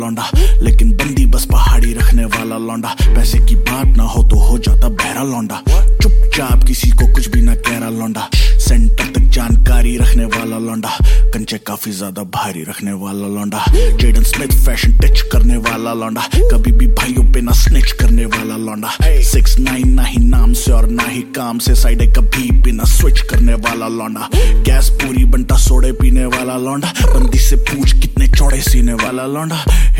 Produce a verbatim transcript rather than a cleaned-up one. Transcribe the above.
लौंडा, लेकिन बंदी बस पहाड़ी रखने वाला लौंडा। पैसे की बात ना हो तो हो जाता बहरा लौंडा, चुपचाप किसी को कुछ भी ना कह रहा लौंडा। सेंटर तक जानकारी रखने वाला लौंडा, कंचे काफी ज्यादा भारी रखने वाला लौंडा। जेडन स्मिथ फैशन टच करने वाला लौंडा, कभी भी भाइयों पे ना स्निच करने वाला लौंडा। सिक्स नाइन ना ही नाम से और ना ही काम से, साइड कभी भी ना स्विच करने वाला लौंडा। गैस पूरी बनता सोडे पीने वाला लौंडा, बंदी से पूछ कितने चौड़े सीने वाला लौंडा।